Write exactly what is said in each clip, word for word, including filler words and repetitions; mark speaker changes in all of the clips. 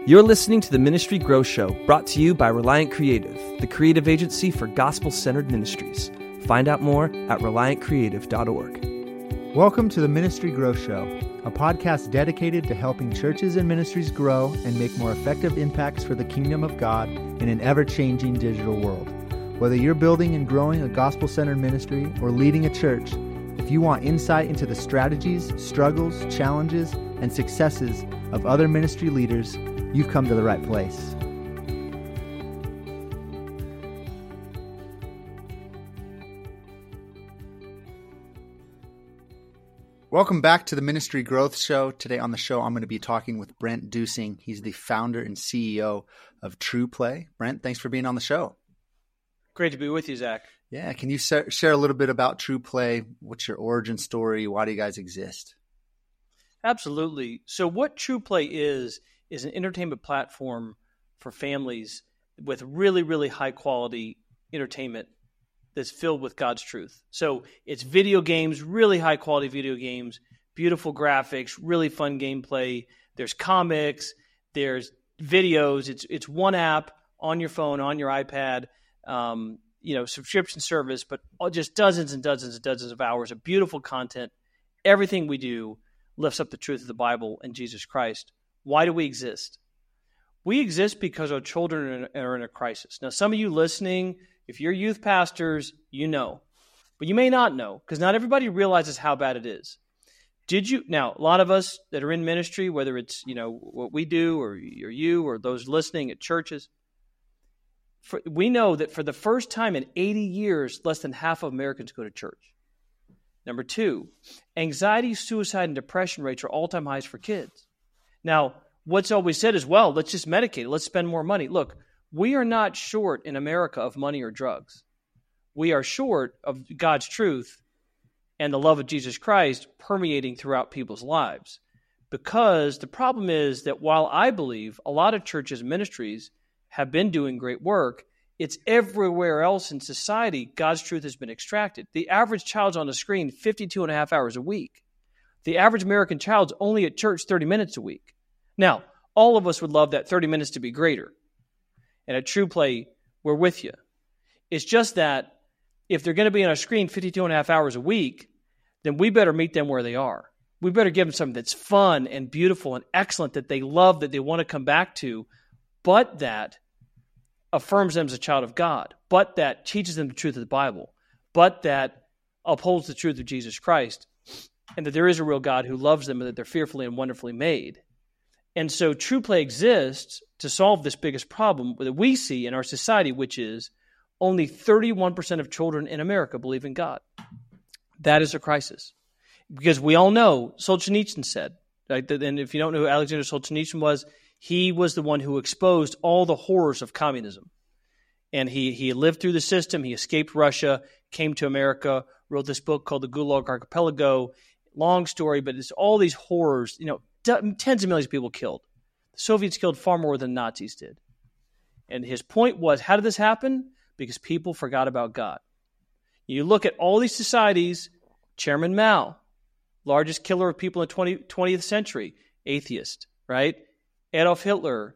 Speaker 1: You're listening to the Ministry Growth Show, brought to you by Reliant Creative, the creative agency for gospel-centered ministries. Find out more at reliant creative dot org.
Speaker 2: Welcome to the Ministry Growth Show, a podcast dedicated to helping churches and ministries grow and make more effective impacts for the kingdom of God in an ever-changing digital world. Whether you're building and growing a gospel-centered ministry or leading a church, if you want insight into the strategies, struggles, challenges, and successes of other ministry leaders, you've come to the right place. Welcome back to the Ministry Growth Show. Today on the show, I'm going to be talking with Brent Dusing. He's the founder and C E O of TruePlay. Brent, thanks for being on the show.
Speaker 3: Great to be with you, Zach.
Speaker 2: Yeah, can you share a little bit about TruePlay? What's your origin story? Why do you guys exist?
Speaker 3: Absolutely. So what TruePlay is, is an entertainment platform for families with really, really high quality entertainment that's filled with God's truth. So it's video games, really high quality video games, beautiful graphics, really fun gameplay. There's comics, there's videos. It's it's one app on your phone, on your iPad, um, you know, subscription service, but just dozens and dozens and dozens of hours of beautiful content. Everything we do lifts up the truth of the Bible and Jesus Christ. Why do we exist? We exist because our children are in a crisis. Now, some of you listening, if you're youth pastors, you know. But you may not know, because not everybody realizes how bad it is. Did you? Now, a lot of us that are in ministry, whether it's, you know, what we do or, or you or those listening at churches, for, we know that for the first time in eighty years, less than half of Americans go to church. Number two, anxiety, suicide, and depression rates are all-time highs for kids. Now, what's always said is, well, let's just medicate it. Let's spend more money. Look, we are not short in America of money or drugs. We are short of God's truth and the love of Jesus Christ permeating throughout people's lives. Because the problem is that while I believe a lot of churches and ministries have been doing great work, it's everywhere else in society God's truth has been extracted. The average child's on the screen fifty-two and a half hours a week. The average American child's only at church thirty minutes a week. Now, all of us would love that thirty minutes to be greater. And at TruePlay, we're with you. It's just that if they're going to be on a screen fifty-two and a half hours a week, then we better meet them where they are. We better give them something that's fun and beautiful and excellent that they love, that they want to come back to, but that affirms them as a child of God, but that teaches them the truth of the Bible, but that upholds the truth of Jesus Christ, and that there is a real God who loves them and that they're fearfully and wonderfully made. And so TruePlay exists to solve this biggest problem that we see in our society, which is only thirty-one percent of children in America believe in God. That is a crisis. Because we all know, Solzhenitsyn said, right, and if you don't know who Alexander Solzhenitsyn was, he was the one who exposed all the horrors of communism. And he, he lived through the system, he escaped Russia, came to America, wrote this book called The Gulag Archipelago. Long story, but it's all these horrors, you know, tens of millions of people killed. The Soviets killed far more than Nazis did. And his point was, how did this happen? Because people forgot about God. You look at all these societies, Chairman Mao, largest killer of people in the twentieth century, atheist, right? Adolf Hitler,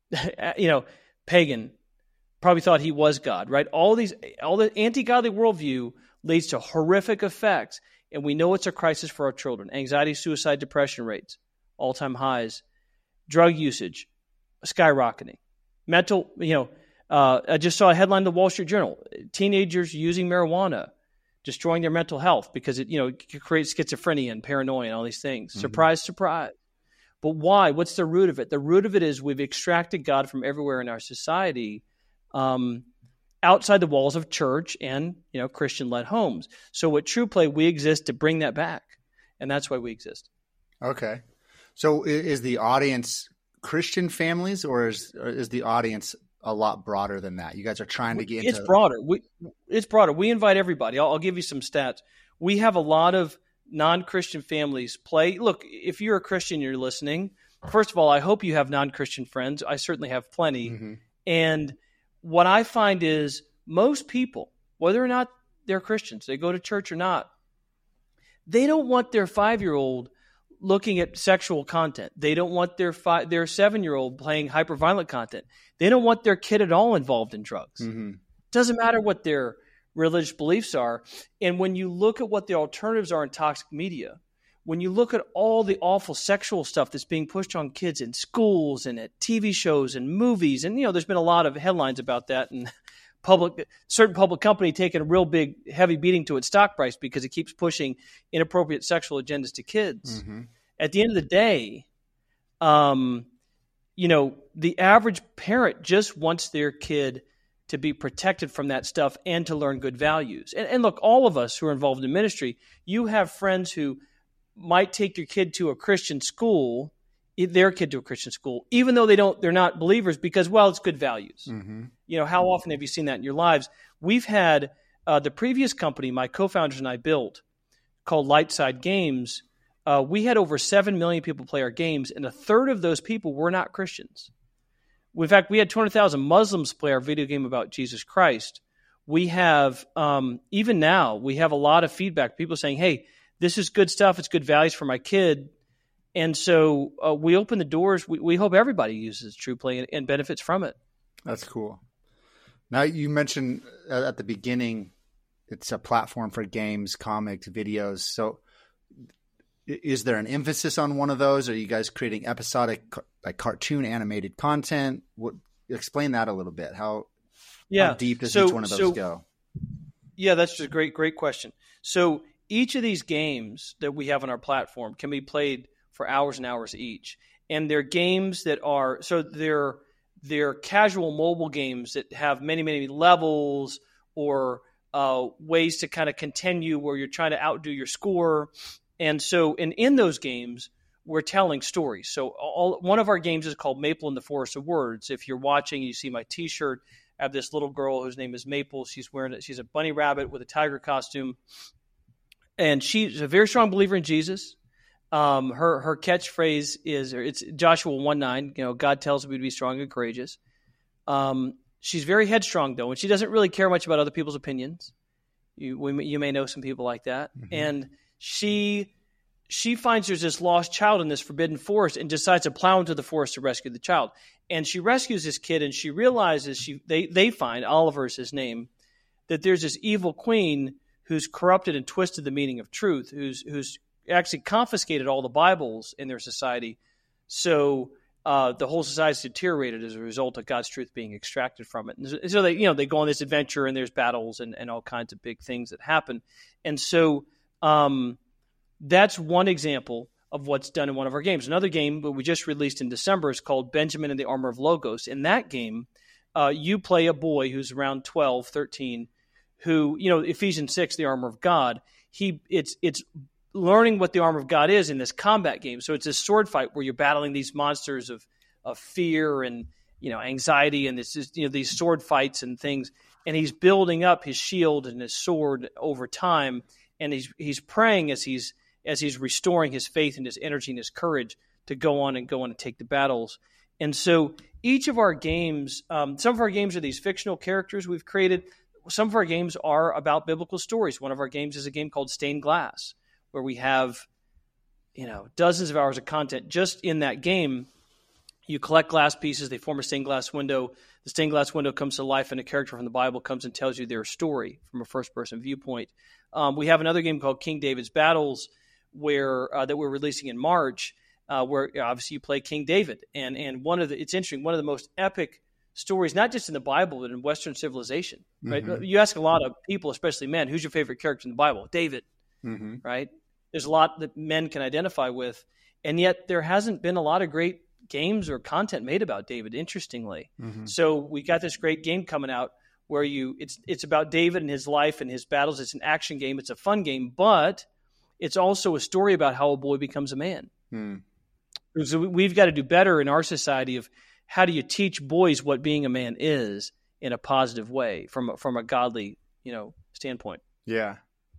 Speaker 3: you know, pagan, probably thought he was God, right? All these, all the anti-godly worldview leads to horrific effects. And we know it's a crisis for our children. Anxiety, suicide, depression rates, all-time highs. Drug usage, skyrocketing. Mental, you know, uh, I just saw a headline in the Wall Street Journal. Teenagers using marijuana, destroying their mental health because it, you know, it creates schizophrenia and paranoia and all these things. Mm-hmm. Surprise, surprise. But why? What's the root of it? The root of it is we've extracted God from everywhere in our society, um, outside the walls of church and, you know, Christian-led homes. So at TruePlay, we exist to bring that back, and that's why we exist.
Speaker 2: Okay. So is the audience Christian families, or is or is the audience a lot broader than that? You guys are trying to get into...
Speaker 3: It's broader. We, it's broader. We invite everybody. I'll, I'll give you some stats. We have a lot of non-Christian families play. Look, if you're a Christian, you're listening. First of all, I hope you have non-Christian friends. I certainly have plenty. Mm-hmm. And what I find is most people, whether or not they're Christians, they go to church or not, they don't want their five-year-old looking at sexual content. They don't want their five, their seven-year-old playing hyper-violent content. They don't want their kid at all involved in drugs. Mm-hmm. Doesn't matter what their religious beliefs are. And when you look at what the alternatives are in toxic media, when you look at all the awful sexual stuff that's being pushed on kids in schools and at T V shows and movies, and, you know, there's been a lot of headlines about that, and public, certain public company taking a real big, heavy beating to its stock price because it keeps pushing inappropriate sexual agendas to kids. Mm-hmm. At the end of the day, um, you know, the average parent just wants their kid to be protected from that stuff and to learn good values. And, and look, all of us who are involved in ministry, you have friends who might take your kid to a Christian school, their kid to a Christian school, even though they don't, they're not believers, because, well, it's good values. Mm-hmm. You know, how often have you seen that in your lives? We've had uh, the previous company my co-founders and I built, called Lightside Games. Uh, we had over seven million people play our games, and a third of those people were not Christians. In fact, we had two hundred thousand Muslims play our video game about Jesus Christ. We have, um, even now, we have a lot of feedback. People saying, hey, this is good stuff. It's good values for my kid. And so uh, we open the doors. We, we hope everybody uses TruePlay and, and benefits from it.
Speaker 2: That's cool. Now, you mentioned at the beginning, it's a platform for games, comics, videos. So is there an emphasis on one of those? Are you guys creating episodic, like cartoon animated content? What, explain that a little bit. How,
Speaker 3: yeah.
Speaker 2: how deep does
Speaker 3: so,
Speaker 2: each one of those
Speaker 3: so,
Speaker 2: go?
Speaker 3: Yeah, that's just a great, great question. So each of these games that we have on our platform can be played for hours and hours each. And they're games that are, so they're, they're casual mobile games that have many, many levels or uh, ways to kind of continue where you're trying to outdo your score. And so in, in those games, we're telling stories. So all, one of our games is called Maple in the Forest of Words. If you're watching, you see my T-shirt. I have this little girl whose name is Maple. She's wearing it. She's a bunny rabbit with a tiger costume. And she's a very strong believer in Jesus. Um, her her catchphrase is, or it's Joshua one nine, you know, God tells me to be strong and courageous. Um, she's very headstrong, though, and she doesn't really care much about other people's opinions. You we, you may know some people like that. Mm-hmm. And she she finds there's this lost child in this forbidden forest and decides to plow into the forest to rescue the child. And she rescues this kid, and she realizes, she they, they find, Oliver is his name, that there's this evil queen who's corrupted and twisted the meaning of truth, who's who's actually confiscated all the Bibles in their society. So uh, the whole society's deteriorated as a result of God's truth being extracted from it. And so they, you know, they go on this adventure, and there's battles and, and all kinds of big things that happen. And so um, that's one example of what's done in one of our games. Another game that we just released in December is called Benjamin and the Armor of Logos. In that game, uh, you play a boy who's around twelve, thirteen, who, you know, Ephesians six, the armor of God. He, it's, it's, learning what the armor of God is in this combat game. So it's this sword fight where you're battling these monsters of, of fear and, you know, anxiety, and this is, you know, these sword fights and things. And he's building up his shield and his sword over time. And he's, he's praying as he's, as he's restoring his faith and his energy and his courage to go on and go on and take the battles. And so each of our games, um, some of our games are these fictional characters we've created. Some of our games are about biblical stories. One of our games is a game called Stained Glass, where we have, you know, dozens of hours of content just in that game. You collect glass pieces, they form a stained glass window. The stained glass window comes to life, and a character from the Bible comes and tells you their story from a first-person viewpoint. Um, we have another game called King David's Battles, where uh, that we're releasing in March, uh, where obviously you play King David. And and one of the, it's interesting, one of the most epic stories, not just in the Bible, but in Western civilization. Right? Mm-hmm. You ask a lot of people, especially men, who's your favorite character in the Bible? David, mm-hmm. right? There's a lot that men can identify with, and yet there hasn't been a lot of great games or content made about David, interestingly. Mm-hmm. So we got this great game coming out where you it's it's about David and his life and his battles. It's an action game. It's a fun game, but it's also a story about how a boy becomes a man. Mm. So we've got to do better in our society of how do you teach boys what being a man is in a positive way from a, from a godly, you know, standpoint.
Speaker 2: Yeah.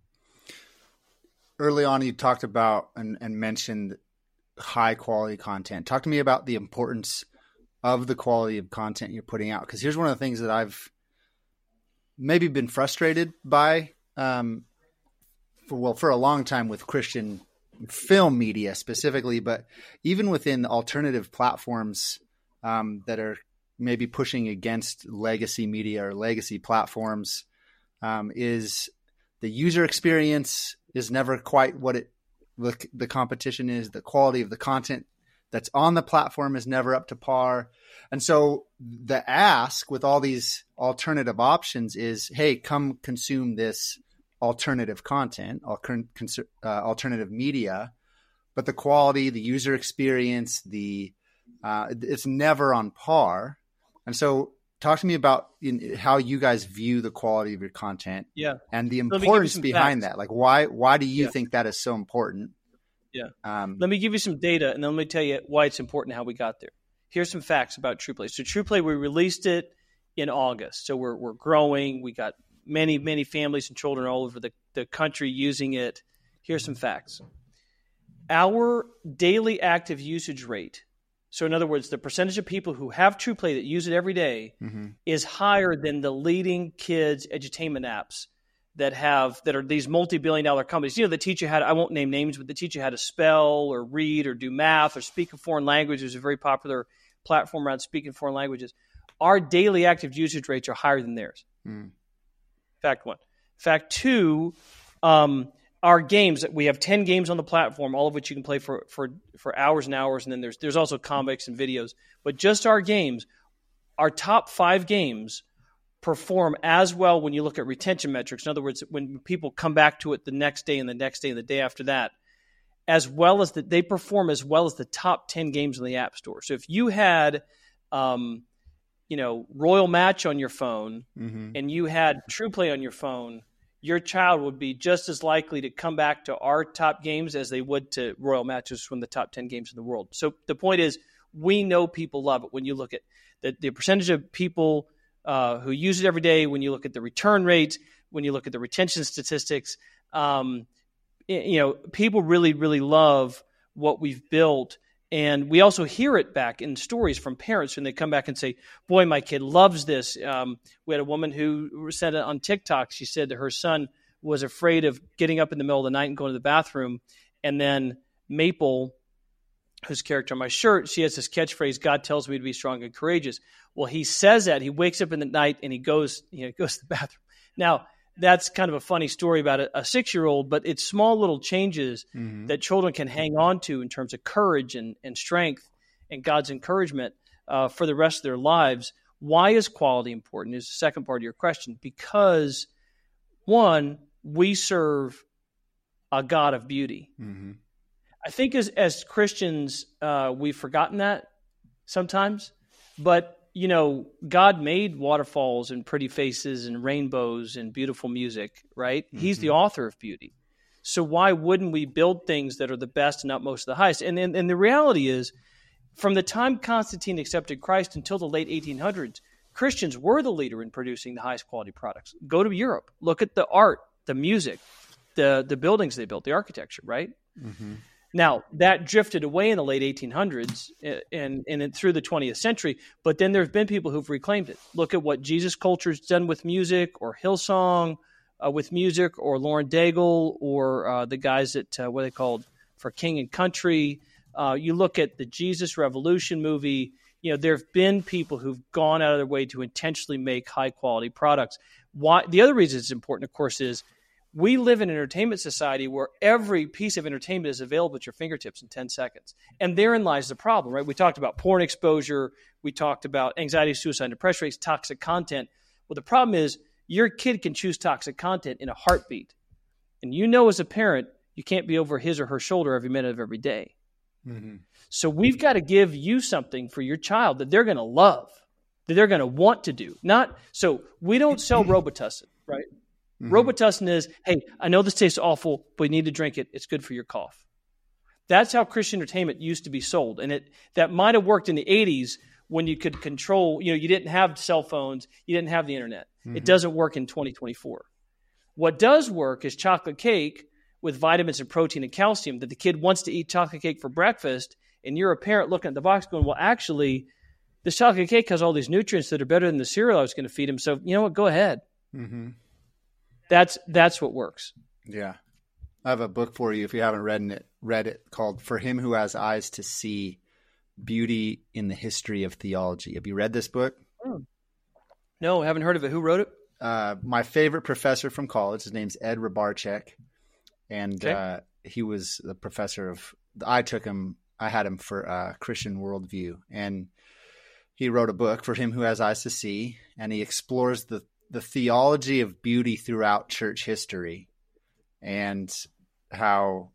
Speaker 2: Early on, you talked about and, and mentioned high quality content. Talk to me about the importance of the quality of content you're putting out. Because here's one of the things that I've maybe been frustrated by, um, for, well, for a long time with Christian film media specifically, but even within alternative platforms um, that are maybe pushing against legacy media or legacy platforms, um, is the user experience is never quite what it the, the competition is. The quality of the content that's on the platform is never up to par. And so the ask with all these alternative options is, hey, come consume this alternative content, uh, alternative media, but the quality, the user experience, the uh, it's never on par. And so talk to me about in, how you guys view the quality of your content,
Speaker 3: yeah,
Speaker 2: and the importance behind
Speaker 3: facts.
Speaker 2: that. Like, why why do you
Speaker 3: yeah.
Speaker 2: think that is so important?
Speaker 3: Yeah.
Speaker 2: Um,
Speaker 3: let me give you some data, and then let me tell you why it's important and how we got there. Here's some facts about TruePlay. So TruePlay, we released it in August. So we're we're growing. We got many, many families and children all over the, the country using it. Here's some facts. Our daily active usage rate, so in other words, the percentage of people who have TruePlay that use it every day mm-hmm. is higher than the leading kids edutainment apps that have that are these multi-billion dollar companies. You know, that teach you how to, I won't name names, but they teach you how to spell or read or do math or speak a foreign language. There's a very popular platform around speaking foreign languages. Our daily active usage rates are higher than theirs. Mm. Fact one. Fact two, um, our games, we have ten games on the platform, all of which you can play for, for, for hours and hours. And then there's, there's also comics and videos, but just our games, our top five games perform as well when you look at retention metrics. In other words, when people come back to it the next day and the next day and the day after that, as well as that they perform as well as the top ten games in the App Store. So if you had, um, you know, Royal Match on your phone mm-hmm. and you had TruePlay on your phone, your child would be just as likely to come back to our top games as they would to Royal Matches from the top ten games in the world. So the point is, we know people love it. When you look at the, the percentage of people Uh, who use it every day, when you look at the return rate, when you look at the retention statistics, um, you know, people really, really love what we've built. And we also hear it back in stories from parents when they come back and say, boy, my kid loves this. Um, we had a woman who said it on TikTok. She said that her son was afraid of getting up in the middle of the night and going to the bathroom. And then Maple, whose character on my shirt, she has this catchphrase, God tells me to be strong and courageous. Well, he says that. He wakes up in the night and he goes, you know, goes to the bathroom. Now, that's kind of a funny story about a, a six-year-old, but it's small little changes mm-hmm. that children can hang on to in terms of courage and, and strength and God's encouragement uh, for the rest of their lives. Why is quality important is the second part of your question. Because, one, we serve a God of beauty. Mm-hmm. I think as, as Christians, uh, we've forgotten that sometimes, but you know, God made waterfalls and pretty faces and rainbows and beautiful music, right? Mm-hmm. He's the author of beauty. So why wouldn't we build things that are the best and utmost of the highest? And, and, and the reality is, from the time Constantine accepted Christ until the late eighteen hundreds, Christians were the leader in producing the highest quality products. Go to Europe. Look at the art, the music, the, the buildings they built, the architecture, right? Mm-hmm. Now, that drifted away in the late eighteen hundreds and, and through the twentieth century, but then there have been people who've reclaimed it. Look at what Jesus Culture's done with music, or Hillsong uh, with music, or Lauren Daigle, or uh, the guys at, uh, what are they called, for King and Country. Uh, you look at the Jesus Revolution movie, you know, there have been people who've gone out of their way to intentionally make high-quality products. Why? The other reason it's important, of course, is we live in an entertainment society where every piece of entertainment is available at your fingertips in ten seconds. And therein lies the problem, right? We talked about porn exposure. We talked about anxiety, suicide, depression rates, toxic content. Well, the problem is your kid can choose toxic content in a heartbeat. And you know as a parent, you can't be over his or her shoulder every minute of every day. Mm-hmm. So we've got to give you something for your child that they're going to love, that they're going to want to do. Not so we don't sell Robitussin, right? Mm-hmm. Robitussin is, hey, I know this tastes awful, but you need to drink it. It's good for your cough. That's how Christian entertainment used to be sold. And it that might have worked in the eighties when you could control, you know, you didn't have cell phones, you didn't have the internet. Mm-hmm. It doesn't work in twenty twenty-four. What does work is chocolate cake with vitamins and protein and calcium, that the kid wants to eat chocolate cake for breakfast, and you're a parent looking at the box going, well, actually, this chocolate cake has all these nutrients that are better than the cereal I was going to feed him. So, you know what, go ahead. Mm-hmm. That's that's what works.
Speaker 2: Yeah. I have a book for you if you haven't read it, read it called For Him Who Has Eyes to See, Beauty in the History of Theology. Have you read this book?
Speaker 3: Hmm. No, I haven't heard of it. Who wrote it?
Speaker 2: Uh, my favorite professor from college, his name's Ed Rybarczyk. And okay. uh, he was the professor of, I took him, I had him for uh, Christian Worldview. And he wrote a book, For Him Who Has Eyes to See, and he explores the, the theology of beauty throughout church history and how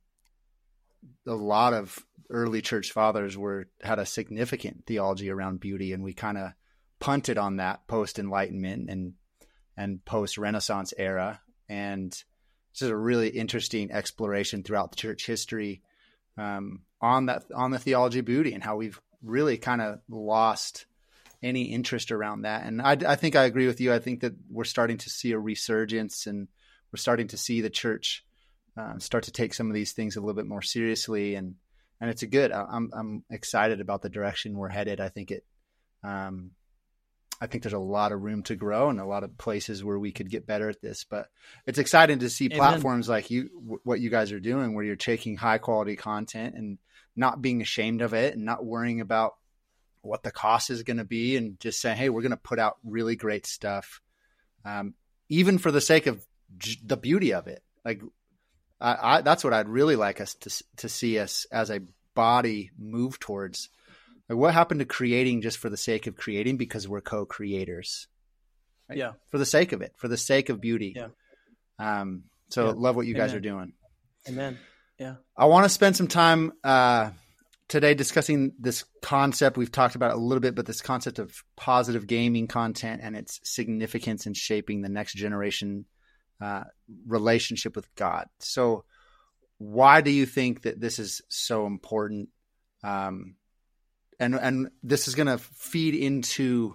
Speaker 2: a lot of early church fathers were had a significant theology around beauty, and we kind of punted on that post-Enlightenment and and post-Renaissance era. And this is a really interesting exploration throughout the church history um, on that on the theology of beauty and how we've really kind of lost any interest around that. And I, I think I agree with you. I think that we're starting to see a resurgence, and we're starting to see the church uh, start to take some of these things a little bit more seriously. And and it's a good. I'm I'm excited about the direction we're headed. I think it. Um, I think there's a lot of room to grow and a lot of places where we could get better at this. But it's exciting to see Amen. Platforms like you, w- what you guys are doing, where you're taking high quality content and not being ashamed of it and not worrying about what the cost is going to be, and just saying, hey, we're going to put out really great stuff, um, even for the sake of j- the beauty of it. Like, I, I, that's what I'd really like us to to see us as a body move towards. Like, what happened to creating just for the sake of creating because we're co-creators? Right?
Speaker 3: Yeah,
Speaker 2: for the sake of it, for the sake of beauty.
Speaker 3: Yeah.
Speaker 2: Um. So yeah. Love what you Amen. Guys are doing.
Speaker 3: Amen. Yeah.
Speaker 2: I want to spend some time uh, today discussing this concept. We've talked about it a little bit, but this concept of positive gaming content and its significance in shaping the next generation uh, relationship with God. So why do you think that this is so important? Um, and, and this is going to feed into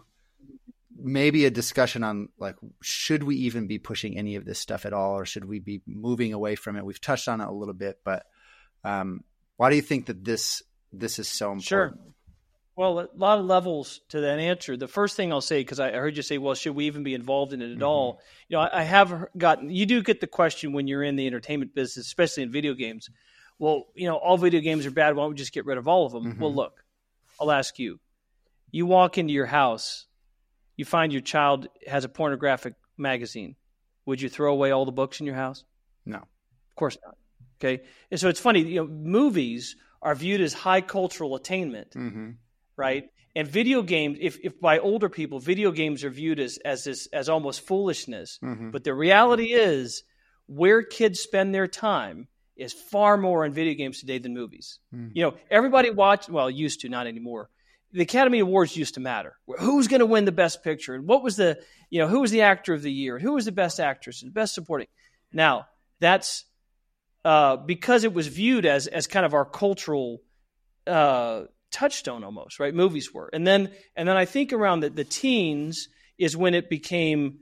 Speaker 2: maybe a discussion on, like, should we even be pushing any of this stuff at all, or should we be moving away from it? We've touched on it a little bit, but um, why do you think that this, this is so important?
Speaker 3: Sure. Well, a lot of levels to that answer. The first thing I'll say, because I heard you say, well, should we even be involved in it at mm-hmm. all? You know, I, I have gotten, you do get the question when you're in the entertainment business, especially in video games. Well, you know, all video games are bad. Why don't we just get rid of all of them? Mm-hmm. Well, look, I'll ask you. You walk into your house, you find your child has a pornographic magazine. Would you throw away all the books in your house?
Speaker 2: No.
Speaker 3: Of course not. Okay. And so it's funny, you know, movies are viewed as high cultural attainment, mm-hmm. right? And video games, if, if by older people, video games are viewed as as this, as almost foolishness. Mm-hmm. But the reality is, where kids spend their time is far more in video games today than movies. Mm-hmm. You know, everybody watch, well, used to, not anymore. The Academy Awards used to matter. Who's going to win the best picture? And what was the, you know, who was the actor of the year? Who was the best actress and best supporting? Now, that's uh, because it was viewed as as kind of our cultural uh, touchstone almost, right? Movies were. And then and then I think around the, the teens is when it became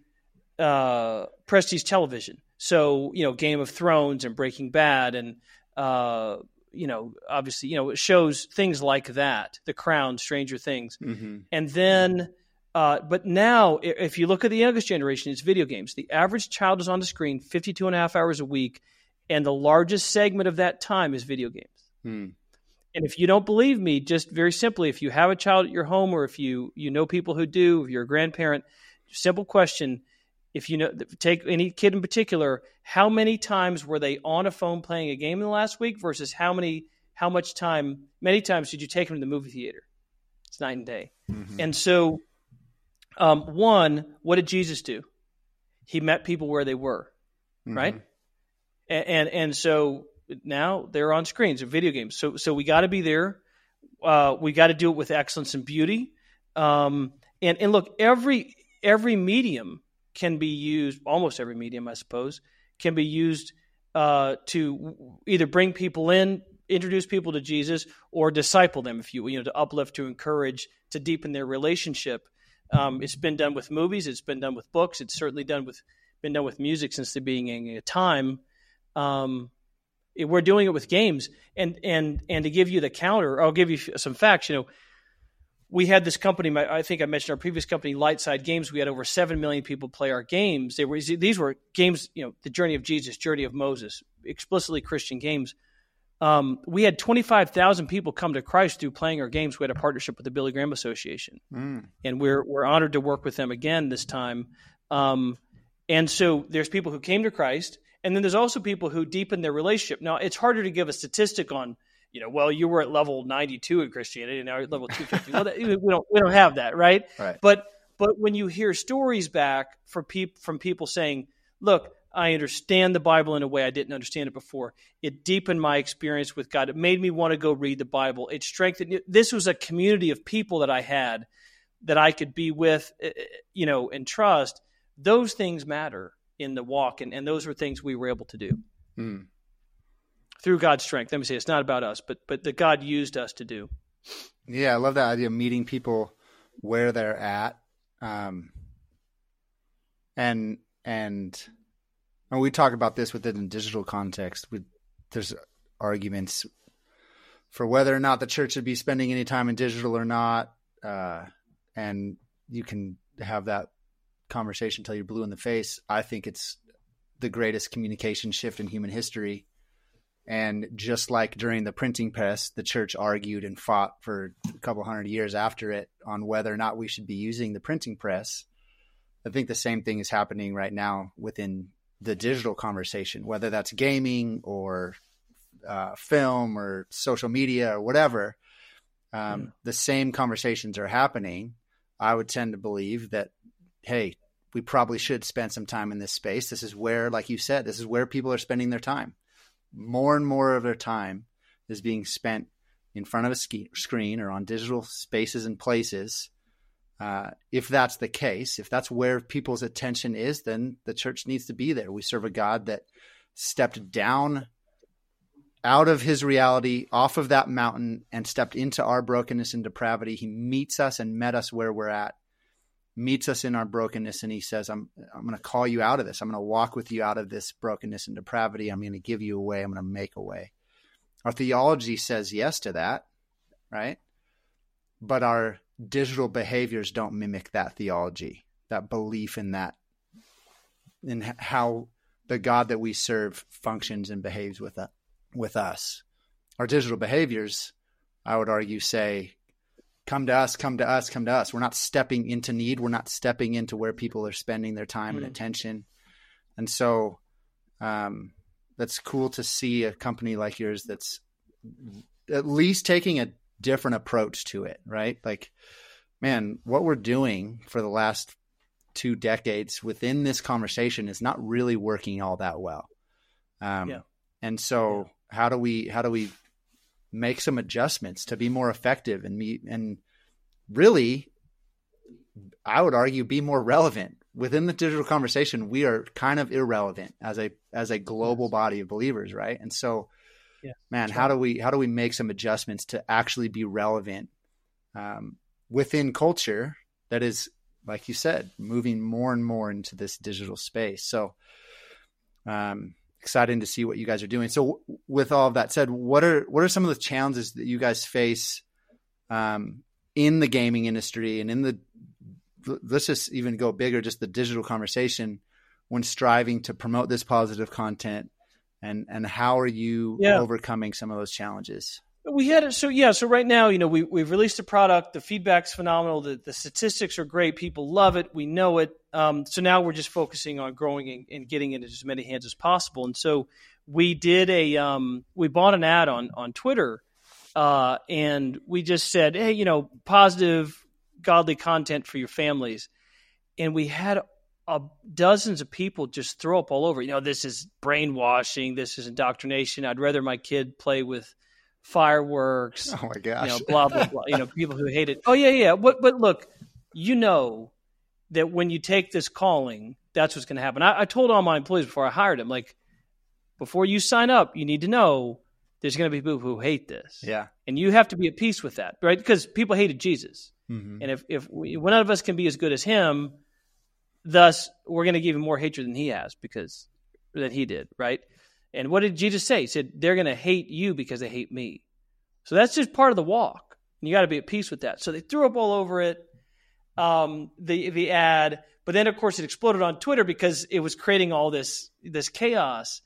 Speaker 3: uh, prestige television. So, you know, Game of Thrones and Breaking Bad and, uh, you know, obviously, you know, it shows things like that, The Crown, Stranger Things. Mm-hmm. And then, uh, but now if you look at the youngest generation, it's video games. The average child is on the screen fifty-two and a half hours a week, and the largest segment of that time is video games. Hmm. And if you don't believe me, just very simply, if you have a child at your home, or if you, you know people who do, if you're a grandparent, simple question. If you know, take any kid in particular, how many times were they on a phone playing a game in the last week versus how many, how much time, many times did you take them to the movie theater? It's night and day. Mm-hmm. And so, um, one, what did Jesus do? He met people where they were, mm-hmm. right? And, and and so now they're on screens of video games. So so we got to be there. Uh, we got to do it with excellence and beauty. Um, and and look, every every medium can be used, almost every medium, I suppose, can be used uh, to either bring people in, introduce people to Jesus, or disciple them, if you, you know, to uplift, to encourage, to deepen their relationship. Um, it's been done with movies. It's been done with books. It's certainly done with been done with music since the beginning of time. Um, it, we're doing it with games, and and and to give you the counter, I'll give you some facts. You know. We had this company, I think I mentioned our previous company, Lightside Games. We had over seven million people play our games. They were, these were games, you know, the Journey of Jesus, Journey of Moses, explicitly Christian games. Um, we had twenty-five thousand people come to Christ through playing our games. We had a partnership with the Billy Graham Association, mm. and we're we're honored to work with them again this time. Um, and so there's people who came to Christ, and then there's also people who deepen their relationship. Now, it's harder to give a statistic on, you know, well, you were at level ninety-two in Christianity, and now you're at level two fifty. Well, that, we don't we don't have that, right?
Speaker 2: Right.
Speaker 3: But but when you hear stories back for peop, from people saying, look, I understand the Bible in a way I didn't understand it before. It deepened my experience with God. It made me want to go read the Bible. It strengthened. This was a community of people that I had that I could be with, you know, and trust. Those things matter in the walk, and, and those were things we were able to do mm. through God's strength. Let me say, it's not about us, but but that God used us to do.
Speaker 2: Yeah, I love that idea of meeting people where they're at, um, and and. And we talk about this within the digital context. We, there's arguments for whether or not the church should be spending any time in digital or not. Uh, and you can have that conversation until you're blue in the face. I think it's the greatest communication shift in human history. And just like during the printing press, the church argued and fought for a couple hundred years after it on whether or not we should be using the printing press. I think the same thing is happening right now within the digital conversation, whether that's gaming or uh, film or social media or whatever. Um, yeah. The same conversations are happening. I would tend to believe that, hey, we probably should spend some time in this space. This is where, like you said, this is where people are spending their time. More and more of their time is being spent in front of a ski- screen or on digital spaces and places. Uh, if that's the case, if that's where people's attention is, then the church needs to be there. We serve a God that stepped down out of his reality, off of that mountain, and stepped into our brokenness and depravity. He meets us and met us where we're at, meets us in our brokenness. And he says, I'm, I'm going to call you out of this. I'm going to walk with you out of this brokenness and depravity. I'm going to give you a way. I'm going to make a way. Our theology says yes to that, right? But our digital behaviors don't mimic that theology, that belief in that, in how the God that we serve functions and behaves with us, with us. Our digital behaviors, I would argue, say, come to us, come to us, come to us. We're not stepping into need. We're not stepping into where people are spending their time mm-hmm. and attention. And so um, that's cool to see a company like yours that's at least taking a different approach to it, right? Like, man, what we're doing for the last two decades within this conversation is not really working all that well. Um, yeah. And so yeah. how do we, how do we make some adjustments to be more effective and meet, and really, I would argue, be more relevant within the digital conversation? We are kind of irrelevant as a, as a global body of believers. Right. And so, Yeah, man, how do we how do we make some adjustments to actually be relevant um, within culture that is, like you said, moving more and more into this digital space? So, um, exciting to see what you guys are doing. So, w- with all of that said, what are what are some of the challenges that you guys face um, in the gaming industry and in the let's just even go bigger, just the digital conversation when striving to promote this positive content? And and how are you yeah. overcoming some of those challenges?
Speaker 3: We had it. So, yeah. So right now, you know, we, we've released a product. The feedback's phenomenal. The, the statistics are great. People love it. We know it. Um, so now we're just focusing on growing and, and getting it into as many hands as possible. And so we did a, um, we bought an ad on, on Twitter uh, and we just said, hey, you know, positive, godly content for your families. And we had Uh, dozens of people just throw up all over. You know, this is brainwashing. This is indoctrination. I'd rather my kid play with fireworks.
Speaker 2: Oh my gosh.
Speaker 3: You know, blah, blah, blah. You know, people who hate it. Oh yeah, yeah. But, but look, you know that when you take this calling, that's what's going to happen. I, I told all my employees before I hired them, like, before you sign up, you need to know there's going to be people who hate this.
Speaker 2: Yeah.
Speaker 3: And you have to be at peace with that, right? Because people hated Jesus. Mm-hmm. And if, if we, none of us can be as good as him, thus, we're going to give him more hatred than he has because than he did, right? And what did Jesus say? He said, they're going to hate you because they hate me. So that's just part of the walk. And you got to be at peace with that. So they threw up all over it, um, the the ad. But then, of course, it exploded on Twitter because it was creating all this this chaos.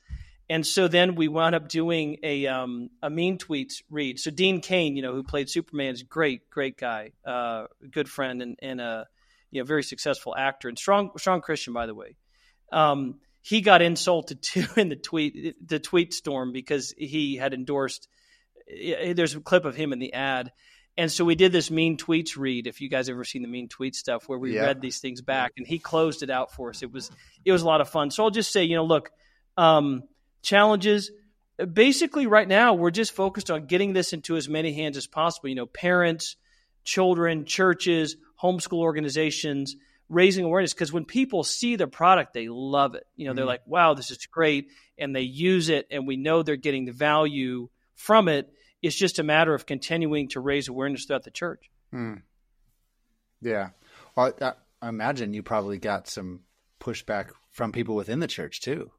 Speaker 3: And so then we wound up doing a um, a mean tweets read. So Dean Cain, you know, who played Superman, is a great, great guy, uh, good friend, and, and a you know very successful actor and strong strong Christian, by the way. Um, he got insulted too in the tweet the tweet storm because he had endorsed. There's a clip of him in the ad. And so we did this mean tweets read. If you guys ever seen the mean tweet stuff, where we
Speaker 2: yeah.
Speaker 3: read these things back, and he closed it out for us. It was it was a lot of fun. So I'll just say, you know, look, um, challenges. Basically, right now we're just focused on getting this into as many hands as possible. You know, parents, children, churches, homeschool organizations, raising awareness. Because when people see the product, they love it. You know, mm-hmm. they're like, "Wow, this is great," and they use it, and we know they're getting the value from it. It's just a matter of continuing to raise awareness throughout the church.
Speaker 2: Hmm. Yeah. Well, I, I imagine you probably got some pushback from people within the church too.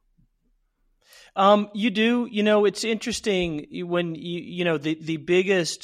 Speaker 3: Um, you do. You know, it's interesting when you, you know, the, the biggest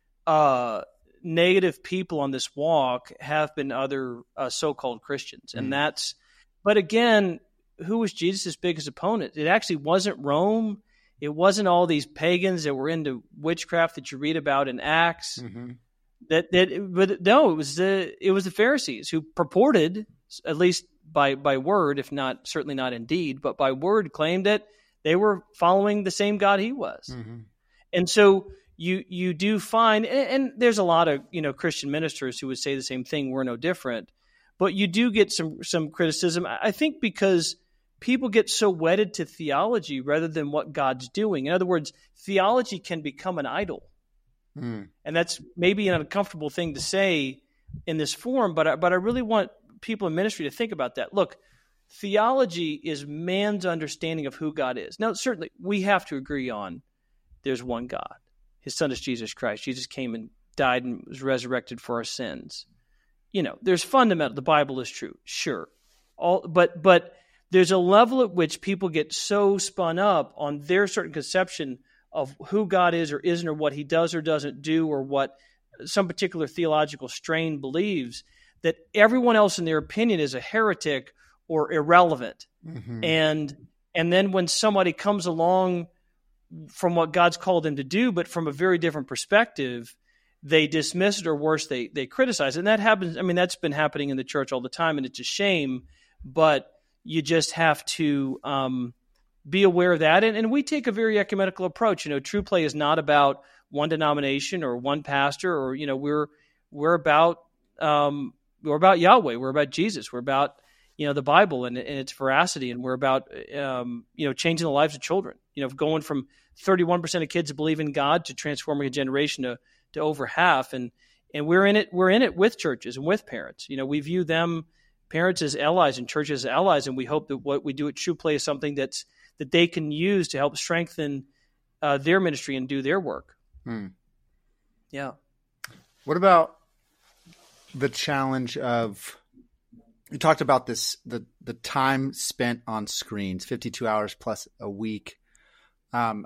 Speaker 3: uh, negative people on this walk have been other uh, so-called Christians. And mm. that's, but again, who was Jesus' biggest opponent? It actually wasn't Rome. It wasn't all these pagans that were into witchcraft that you read about in Acts. Mm-hmm. That that, but no, it was the it was the Pharisees who purported, at least by by word, if not certainly not in deed, but by word, claimed that they were following the same God he was. Mm-hmm. And so you you do find, and, and there's a lot of you know Christian ministers who would say the same thing. We're no different, but you do get some some criticism. I think because people get so wedded to theology rather than what God's doing. In other words, theology can become an idol. Mm. And that's maybe an uncomfortable thing to say in this forum, but I, but I really want people in ministry to think about that. Look, theology is man's understanding of who God is. Now, certainly, we have to agree on there's one God. His son is Jesus Christ. Jesus came and died and was resurrected for our sins. You know, there's fundamental. The Bible is true, sure. All, but but... There's a level at which people get so spun up on their certain conception of who God is or isn't, or what he does or doesn't do, or what some particular theological strain believes, that everyone else in their opinion is a heretic or irrelevant. Mm-hmm. And and then when somebody comes along from what God's called them to do, but from a very different perspective, they dismiss it, or worse, they they criticize it. And that happens. I mean, that's been happening in the church all the time, and it's a shame, but you just have to um, be aware of that. And, and we take a very ecumenical approach. You know, True Play is not about one denomination or one pastor, or, you know, we're, we're about, um, we're about Yahweh. We're about Jesus. We're about, you know, the Bible and, and its veracity. And we're about, um, you know, changing the lives of children, you know, going from thirty-one percent of kids that believe in God to transforming a generation to, to over half. And, and we're in it, we're in it with churches and with parents. You know, we view them, parents as allies and churches as allies, and we hope that what we do at True Play is something that's that they can use to help strengthen uh, their ministry and do their work. Hmm. Yeah.
Speaker 2: What about the challenge of, you talked about this, the, the time spent on screens, fifty-two hours plus a week. Um,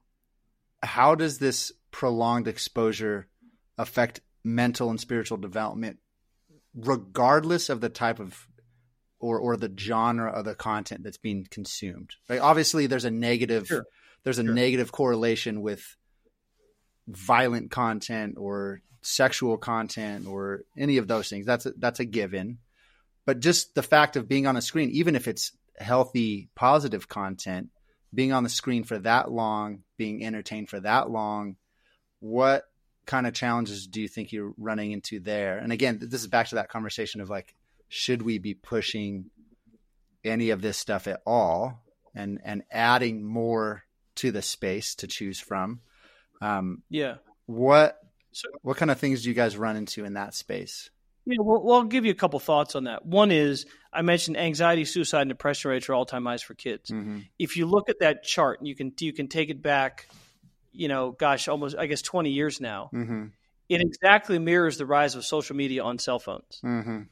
Speaker 2: how does this prolonged exposure affect mental and spiritual development, regardless of the type of or or the genre of the content that's being consumed? Like, obviously there's a negative sure. there's a sure. negative correlation with violent content or sexual content or any of those things. That's a, that's a given. But just the fact of being on a screen, even if it's healthy, positive content, being on the screen for that long, being entertained for that long, what kind of challenges do you think you're running into there? And again, this is back to that conversation of like, should we be pushing any of this stuff at all and, and adding more to the space to choose from? Um,
Speaker 3: yeah.
Speaker 2: What, so, what kind of things do you guys run into in that space?
Speaker 3: Yeah, well, well, I'll give you a couple thoughts on that. One is, I mentioned anxiety, suicide, and depression rates are all-time highs for kids. Mm-hmm. If you look at that chart, and you can you can take it back, you know, gosh, almost, I guess, twenty years now. Mm-hmm. It exactly mirrors the rise of social media on cell phones. Mm-hmm.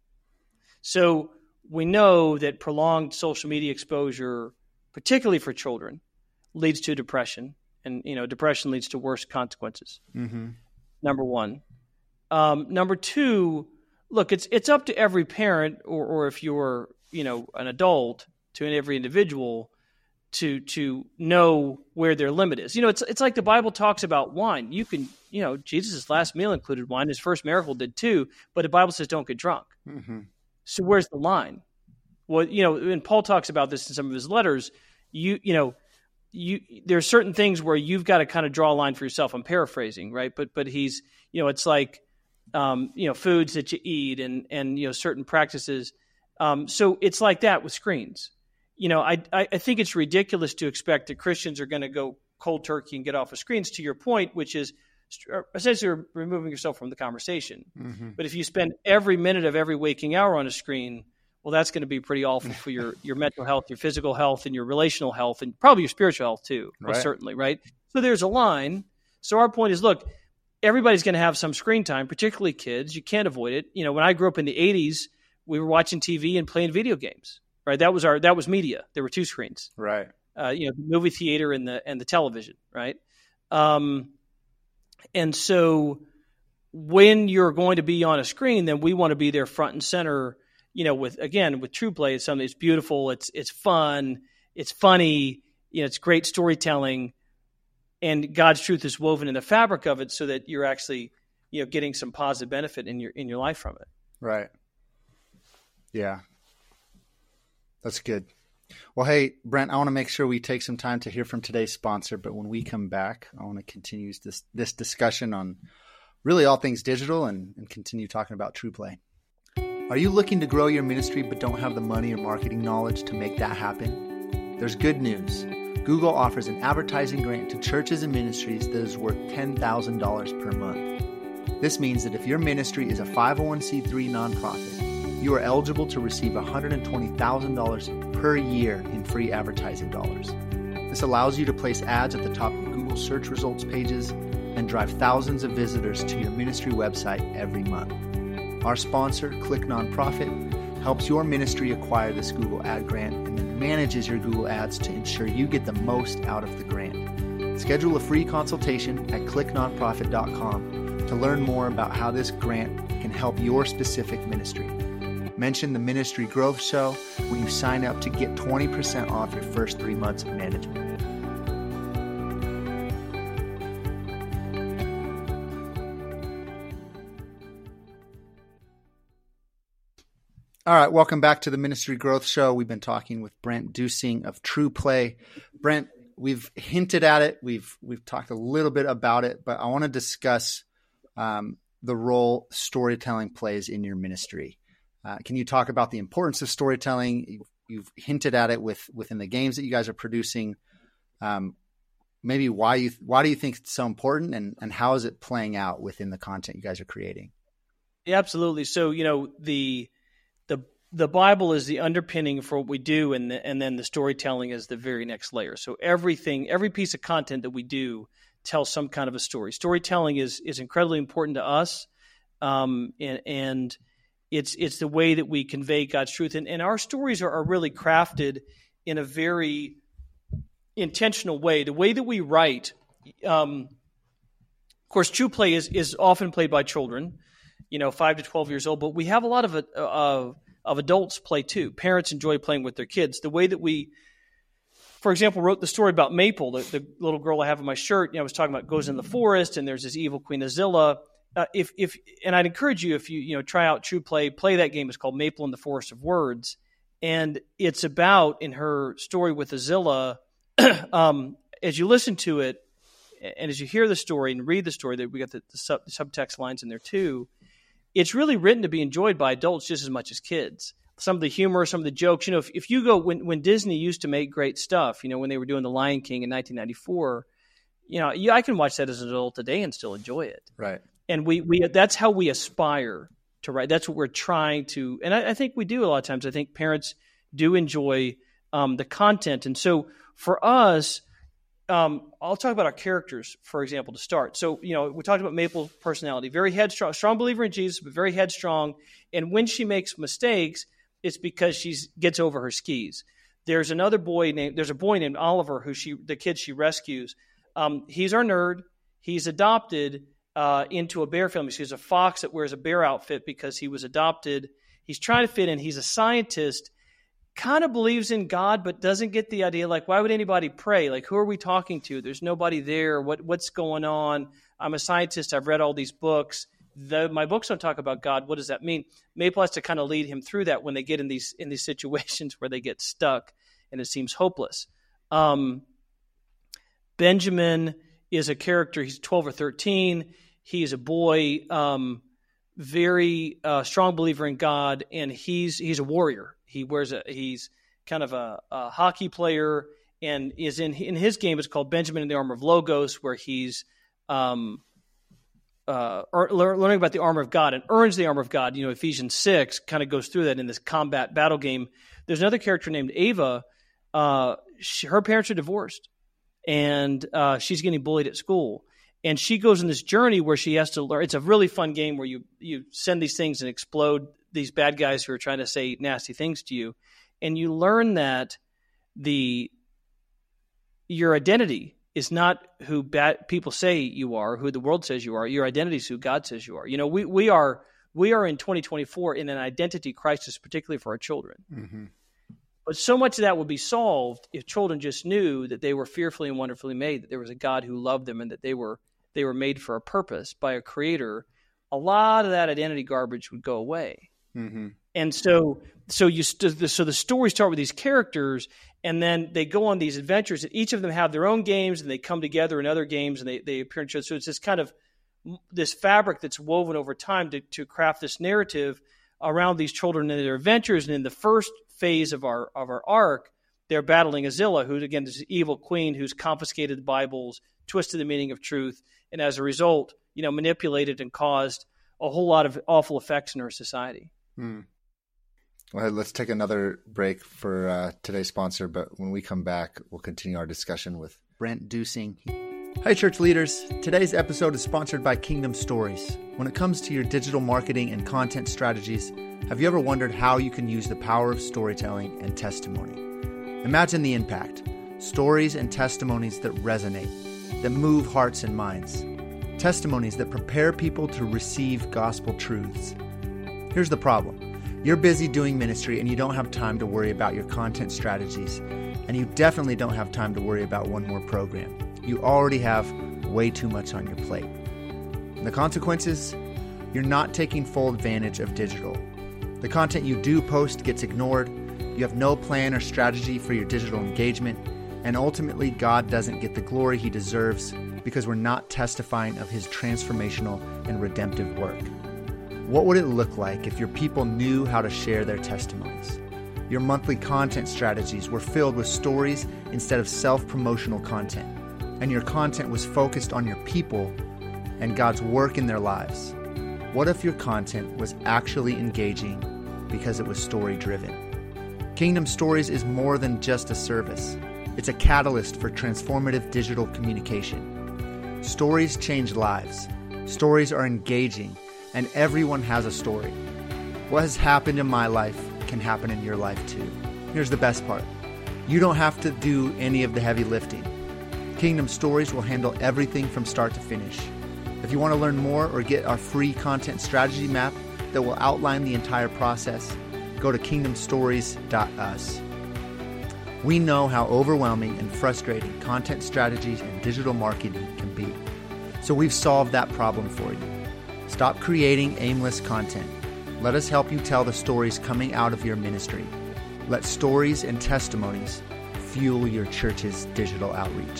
Speaker 3: So we know that prolonged social media exposure, particularly for children, leads to depression, and you know, depression leads to worse consequences. Mm-hmm. Number one. Um, number two, look, it's it's up to every parent, or, or if you're, you know, an adult, to every individual to to know where their limit is. You know, it's it's like the Bible talks about wine. You can, you know, Jesus' last meal included wine. His first miracle did too, but the Bible says don't get drunk. Mm-hmm. So where's the line? Well, you know, and Paul talks about this in some of his letters. You you know, you there are certain things where you've got to kind of draw a line for yourself. I'm paraphrasing, right? But but he's, you know, it's like um, you know, foods that you eat and and you know, certain practices. Um, so it's like that with screens. You know, I, I think it's ridiculous to expect that Christians are going to go cold turkey and get off of screens, to your point, which is essentially removing yourself from the conversation. Mm-hmm. But if you spend every minute of every waking hour on a screen, well, that's going to be pretty awful for your, your mental health, your physical health, and your relational health, and probably your spiritual health too, most right. certainly, right? So there's a line. So our point is, look, everybody's going to have some screen time, particularly kids. You can't avoid it. You know, when I grew up in the eighties, we were watching T V and playing video games. Right, that was our that was media. There were two screens.
Speaker 2: Right,
Speaker 3: uh, you know, the movie theater and the and the television. Right, um, and so when you're going to be on a screen, then we want to be there front and center. You know, with again with True Play, it's something that's beautiful. It's it's fun. It's funny. You know, it's great storytelling, and God's truth is woven in the fabric of it, so that you're actually you know getting some positive benefit in your in your life from it.
Speaker 2: Right. Yeah. That's good. Well, hey, Brent, I want to make sure we take some time to hear from today's sponsor, but when we come back, I want to continue this this discussion on really all things digital and, and continue talking about True Play. Are you looking to grow your ministry but don't have the money or marketing knowledge to make that happen? There's good news. Google offers an advertising grant to churches and ministries that is worth ten thousand dollars per month. This means that if your ministry is a five oh one c three nonprofit, you are eligible to receive one hundred twenty thousand dollars per year in free advertising dollars. This allows you to place ads at the top of Google search results pages and drive thousands of visitors to your ministry website every month. Our sponsor, Click Nonprofit, helps your ministry acquire this Google ad grant and then manages your Google ads to ensure you get the most out of the grant. Schedule a free consultation at click nonprofit dot com to learn more about how this grant can help your specific ministry. Mention the Ministry Growth Show when you sign up to get twenty percent off your first three months of management. All right, welcome back to the Ministry Growth Show. We've been talking with Brent Dusing of True Play. Brent, we've hinted at it. We've we've talked a little bit about it, but I want to discuss um, the role storytelling plays in your ministry. Uh, can you talk about the importance of storytelling? You've, you've hinted at it with within the games that you guys are producing. Um, maybe why you why do you think it's so important, and and how is it playing out within the content you guys are creating?
Speaker 3: Yeah, absolutely. So you know the the the Bible is the underpinning for what we do, and the, and then the storytelling is the very next layer. So everything, every piece of content that we do tells some kind of a story. Storytelling is is incredibly important to us, um, and and It's it's the way that we convey God's truth. And, and our stories are, are really crafted in a very intentional way. The way that we write, um, of course, True Play is, is often played by children, you know, five to twelve years old, but we have a lot of, uh, of adults play too. Parents enjoy playing with their kids. The way that we, for example, wrote the story about Maple, the, the little girl I have in my shirt, you know, I was talking about goes in the forest and there's this evil Queen Azilla. Uh, if if and I'd encourage you, if you you know try out True Play, play that game. It's called Maple in the Forest of Words, and it's about, in her story with Azilla, um, as you listen to it and as you hear the story and read the story, that we got the, the, sub, the subtext lines in there too. It's really written to be enjoyed by adults just as much as kids. Some of the humor, some of the jokes. You know, if, if you go when when Disney used to make great stuff, you know, when they were doing The Lion King in nineteen ninety-four, you know, yeah, I can watch that as an adult today and still enjoy it.
Speaker 2: Right.
Speaker 3: And we, we that's how we aspire to write. That's what we're trying to, and I, I think we do a lot of times. I think parents do enjoy um, the content. And so for us, um, I'll talk about our characters, for example, to start. So, you know, we talked about Maple's personality, very headstrong, strong believer in Jesus, but very headstrong. And when she makes mistakes, it's because she gets over her skis. There's another boy named, there's a boy named Oliver who she, the kid she rescues. Um, he's our nerd. He's adopted Uh, into a bear family. So he's a fox that wears a bear outfit because he was adopted. He's trying to fit in. He's a scientist, kind of believes in God, but doesn't get the idea, like, why would anybody pray? Like, who are we talking to? There's nobody there. What What's going on? I'm a scientist. I've read all these books. The, my books don't talk about God. What does that mean? Maple has to kind of lead him through that when they get in these in these situations where they get stuck and it seems hopeless. Um, Benjamin is a character. He's twelve or thirteen. He's a boy, um, very uh, strong believer in God, and he's he's a warrior. He wears a he's kind of a, a hockey player, and is in in his game. It's called Benjamin in the Armor of Logos, where he's um, uh, learning about the armor of God and earns the armor of God. You know, Ephesians six kind of goes through that in this combat battle game. There's another character named Ava. Uh, she, her parents are divorced, and uh, she's getting bullied at school. And she goes on this journey where she has to learn. It's a really fun game where you you send these things and explode these bad guys who are trying to say nasty things to you, and you learn that the your identity is not who bad people say you are, who the world says you are. Your identity is who God says you are. You know, we we are we are in twenty twenty-four in an identity crisis, particularly for our children. Mm-hmm. But so much of that would be solved if children just knew that they were fearfully and wonderfully made, that there was a God who loved them, and that they were they were made for a purpose by a creator. A lot of that identity garbage would go away. Mm-hmm. And so so you st- so the stories start with these characters, and then they go on these adventures, and each of them have their own games, and they come together in other games, and they, they appear in shows. So it's this kind of this fabric that's woven over time to, to craft this narrative around these children and their adventures. And in the first phase of our of our arc, they're battling Azilla, who again is an evil queen who's confiscated the Bibles, twisted the meaning of truth, and as a result, you know, manipulated and caused a whole lot of awful effects in our society.
Speaker 4: Hmm. Well, let's take another break for uh, today's sponsor, but when we come back, we'll continue our discussion with
Speaker 2: Brent Dusing. Hi, church leaders. Today's episode is sponsored by Kingdom Stories. When it comes to your digital marketing and content strategies, have you ever wondered how you can use the power of storytelling and testimony? Imagine the impact. Stories and testimonies that resonate, that move hearts and minds. Testimonies that prepare people to receive gospel truths. Here's the problem. You're busy doing ministry and you don't have time to worry about your content strategies. And you definitely don't have time to worry about one more program. You already have way too much on your plate. And the consequences? You're not taking full advantage of digital. The content you do post gets ignored. You have no plan or strategy for your digital engagement. And ultimately, God doesn't get the glory he deserves because we're not testifying of his transformational and redemptive work. What would it look like if your people knew how to share their testimonies? Your monthly content strategies were filled with stories instead of self-promotional content, and your content was focused on your people and God's work in their lives. What if your content was actually engaging because it was story-driven? Kingdom Stories is more than just a service. It's a catalyst for transformative digital communication. Stories change lives. Stories are engaging, and everyone has a story. What has happened in my life can happen in your life too. Here's the best part. You don't have to do any of the heavy lifting. Kingdom Stories will handle everything from start to finish. If you want to learn more or get our free content strategy map that will outline the entire process, go to kingdom stories dot u s. We know how overwhelming and frustrating content strategies and digital marketing can be. So we've solved that problem for you. Stop creating aimless content. Let us help you tell the stories coming out of your ministry. Let stories and testimonies fuel your church's digital outreach.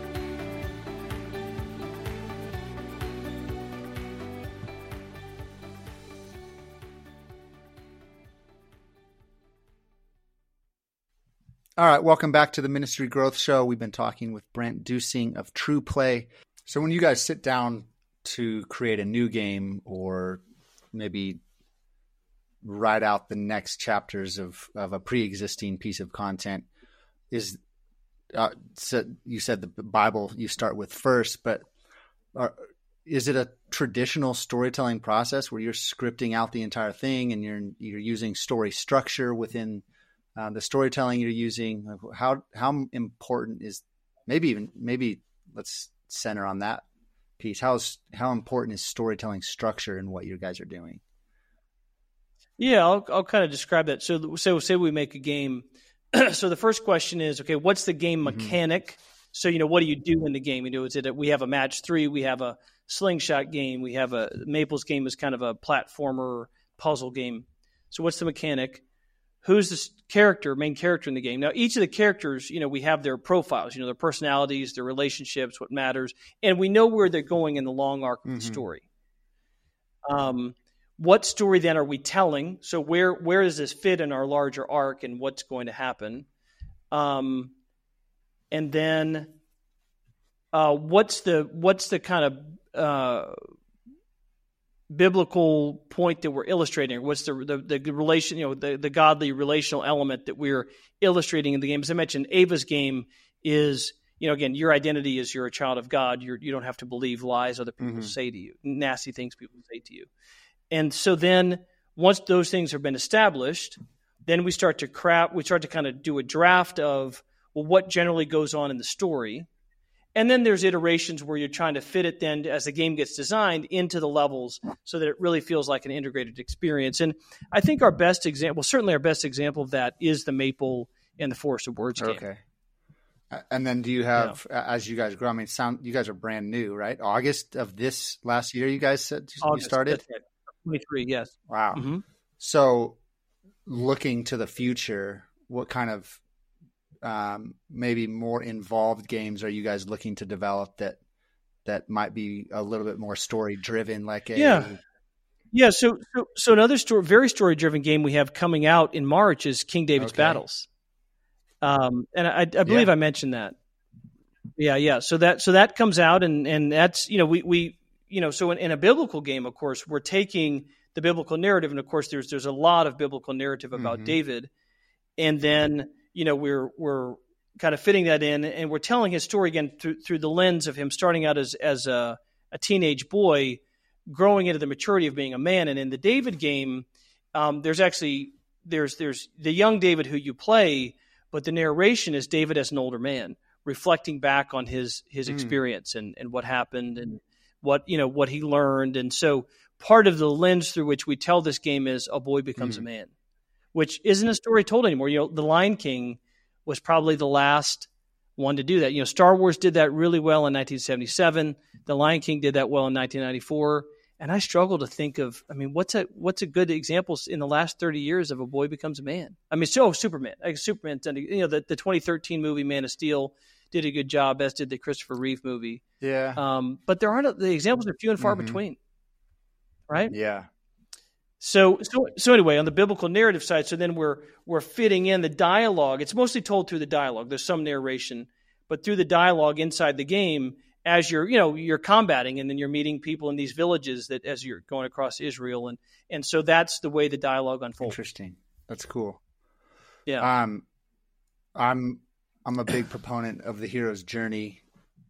Speaker 2: All right, welcome back to the Ministry Growth Show. We've been talking with Brent Dusing of True Play. So when you guys sit down to create a new game or maybe write out the next chapters of, of a pre-existing piece of content, is uh, so you said the Bible you start with first, but are, is it a traditional storytelling process where you're scripting out the entire thing and you're you're using story structure within Uh, the storytelling you're using? How how important is maybe even maybe let's center on that piece. How's how important is storytelling structure in what you guys are doing?
Speaker 3: Yeah, I'll I'll kind of describe that. So so say we make a game. So the first question is, okay, what's the game mechanic? Mm-hmm. So, you know, what do you do in the game? You know, is it a, we have a match three, we have a slingshot game, we have a Maple's game is kind of a platformer puzzle game. So what's the mechanic? Who's the character, main character in the game? Now, each of the characters, you know, we have their profiles, you know, their personalities, their relationships, what matters, and we know where they're going in the long arc of mm-hmm. the story. Um, what story then are we telling? So where where does this fit in our larger arc, and what's going to happen? Um, and then, uh, what's the what's the kind of uh, biblical point that we're illustrating? What's the the, the relation, you know, the, the godly relational element that we're illustrating in the game? As I mentioned, Ava's game is, you know, again, your identity is you're a child of God. You're, you don't have to believe lies other people mm-hmm. say to you, nasty things people say to you. And so then once those things have been established, then we start to craft, we start to kind of do a draft of, well, what generally goes on in the story. And then there's iterations where you're trying to fit it then as the game gets designed into the levels so that it really feels like an integrated experience. And I think our best example, certainly our best example of that is the Maple and the Forest of Words game.
Speaker 2: Okay. And then do you have, yeah. as you guys grow, I mean, sound, you guys are brand new, right? August of this last year, you guys said
Speaker 3: August,
Speaker 2: you started?
Speaker 3: Right. twenty-three, yes.
Speaker 2: Wow.
Speaker 3: Mm-hmm.
Speaker 2: So looking to the future, what kind of um, maybe more involved games are you guys looking to develop that that might be a little bit more story driven, like a
Speaker 3: yeah yeah so so, so another story, very story driven game we have coming out in March is King David's okay. Battles, um, and I, I believe yeah. I mentioned that. Yeah, yeah. So that so that comes out, and and that's, you know, we we you know so in, in a biblical game, of course, we're taking the biblical narrative, and of course, there's there's a lot of biblical narrative about mm-hmm. David, and then, you know, we're we're kind of fitting that in, and we're telling his story again through through the lens of him starting out as as a, a teenage boy, growing into the maturity of being a man. And in the David game, um, there's actually there's there's the young David who you play, but the narration is David as an older man, reflecting back on his his mm. experience and and what happened and what you know what he learned. And so part of the lens through which we tell this game is a boy becomes mm. a man, which isn't a story told anymore. You know, The Lion King was probably the last one to do that. You know, Star Wars did that really well in nineteen seventy-seven. The Lion King did that well in nineteen ninety-four. And I struggle to think of, I mean, what's a what's a good example in the last thirty years of a boy becomes a man? I mean, so Superman, like Superman, you know, the, the twenty thirteen movie Man of Steel did a good job, as did the Christopher Reeve movie.
Speaker 2: Yeah.
Speaker 3: Um, but there aren't, the examples are few and far mm-hmm. between. Right?
Speaker 2: Yeah.
Speaker 3: So, so, so anyway, on the biblical narrative side, so then we're we're fitting in the dialogue. It's mostly told through the dialogue. There's some narration, but through the dialogue inside the game, as you're, you know, you're combating, and then you're meeting people in these villages that as you're going across Israel, and and so that's the way the dialogue unfolds.
Speaker 2: Interesting. That's cool.
Speaker 3: Yeah.
Speaker 2: Um, I'm I'm a big proponent of the hero's journey,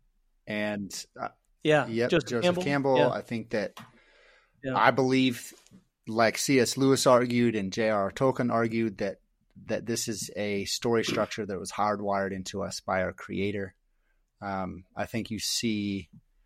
Speaker 2: and uh,
Speaker 3: yeah,
Speaker 2: yep,
Speaker 3: Joseph,
Speaker 2: Joseph
Speaker 3: Campbell.
Speaker 2: Campbell
Speaker 3: Yeah.
Speaker 2: I think that
Speaker 3: Yeah.
Speaker 2: I believe, like C S Lewis argued and J R R Tolkien argued, that that this is a story structure that was hardwired into us by our Creator. Um, I think you see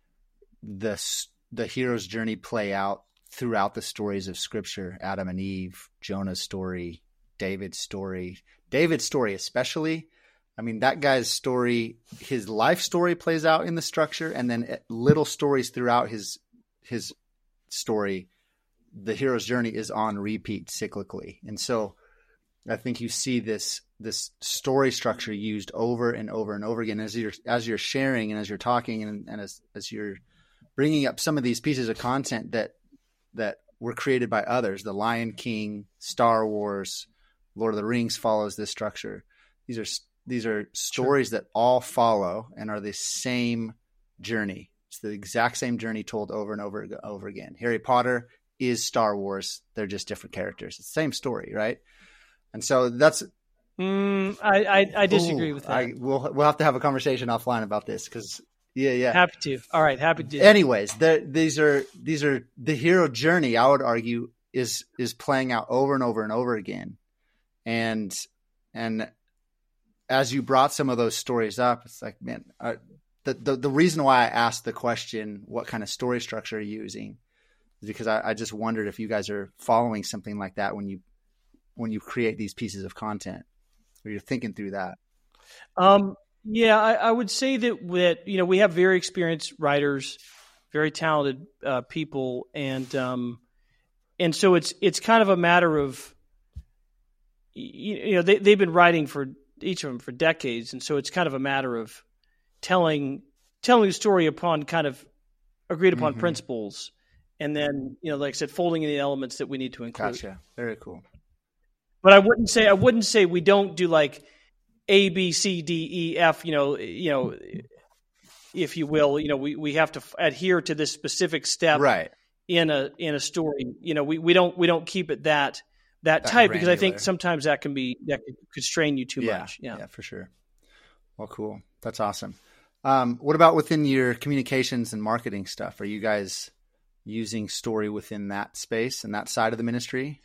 Speaker 2: the the hero's journey play out throughout the stories of Scripture: Adam and Eve, Jonah's story, David's story, David's story especially. I mean, that guy's story, his life story plays out in the structure, and then little stories throughout his his story, the hero's journey is on repeat cyclically. And so I think you see this this story structure used over and over and over again as you're as you're sharing and as you're talking and, and as as you're bringing up some of these pieces of content that that were created by others. The Lion King, Star Wars, Lord of the Rings follows this structure. These are these are stories sure. that all follow and are the same journey. It's the exact same journey told over and over and over again. Harry Potter is Star Wars. They're just different characters. It's the same story, right? And so that's.
Speaker 3: Mm, I, I I disagree
Speaker 2: ooh,
Speaker 3: with that.
Speaker 2: I, we'll we'll have to have a conversation offline about this because yeah yeah.
Speaker 3: Happy to. All right, happy to.
Speaker 2: Anyways, these are these are the hero journey. I would argue is is playing out over and over and over again, and and as you brought some of those stories up, it's like, man. Uh, The, the the reason why I asked the question, what kind of story structure are you using, because I, I just wondered if you guys are following something like that when you when you create these pieces of content, or you're thinking through that.
Speaker 3: Um, yeah, I, I would say that that you know we have very experienced writers, very talented uh, people, and um, and so it's it's kind of a matter of you, you know they they've been writing for each of them for decades, and so it's kind of a matter of telling telling the story upon kind of agreed upon mm-hmm. principles, and then you know, like I said, folding in the elements that we need to include.
Speaker 2: Gotcha. Very cool.
Speaker 3: But I wouldn't say I wouldn't say we don't do like A, B, C, D, E, F. You know, you know, if you will. You know, we, we have to adhere to this specific step
Speaker 2: right.
Speaker 3: in a in a story. You know, we, we don't we don't keep it that that, that tight because I think sometimes that can be that could constrain you too
Speaker 2: yeah.
Speaker 3: much. Yeah,
Speaker 2: yeah, for sure. Well, cool. That's awesome. Um, what about within your communications and marketing stuff? Are you guys using story within that space and that side of the ministry?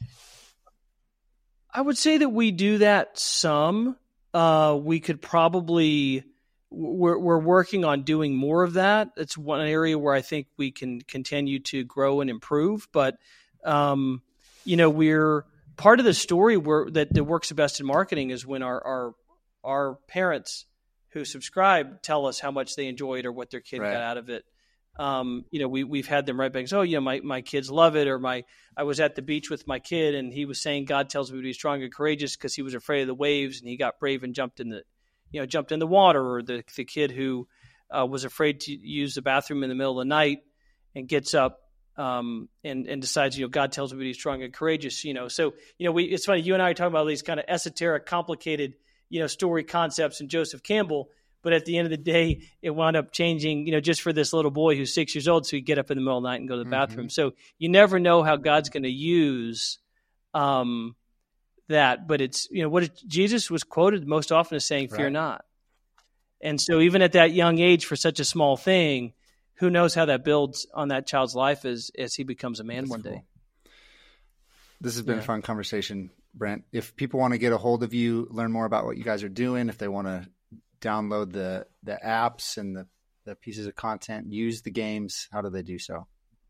Speaker 3: I would say that we do that some. Uh, we could probably we're we're working on doing more of that. It's one area where I think we can continue to grow and improve. But um, you know, we're part of the story where that, that works the best in marketing is when our our our parents who subscribe tell us how much they enjoyed or what their kid right. got out of it. Um, you know, we, we've had them write back, oh, you know, my, my kids love it. Or my, I was at the beach with my kid and he was saying, God tells me to be strong and courageous because he was afraid of the waves and he got brave and jumped in the, you know, jumped in the water. Or the, the kid who uh, was afraid to use the bathroom in the middle of the night and gets up um, and, and decides, you know, God tells me to be strong and courageous, you know? So, you know, we, it's funny. You and I are talking about these kind of esoteric, complicated, you know, story concepts and Joseph Campbell. But at the end of the day, it wound up changing, you know, just for this little boy who's six years old. So he'd get up in the middle of the night and go to the bathroom. Mm-hmm. So you never know how God's going to use um, that. But it's, you know, what it, Jesus was quoted most often as saying, fear right. not. And so even at that young age for such a small thing, who knows how that builds on that child's life as, as he becomes a man That's one cool. day.
Speaker 2: This has been
Speaker 3: yeah.
Speaker 2: a fun conversation, Brent. If people want to get a hold of you, learn more about what you guys are doing, if they want to download the, the apps and the, the pieces of content, use the games, how do they do so?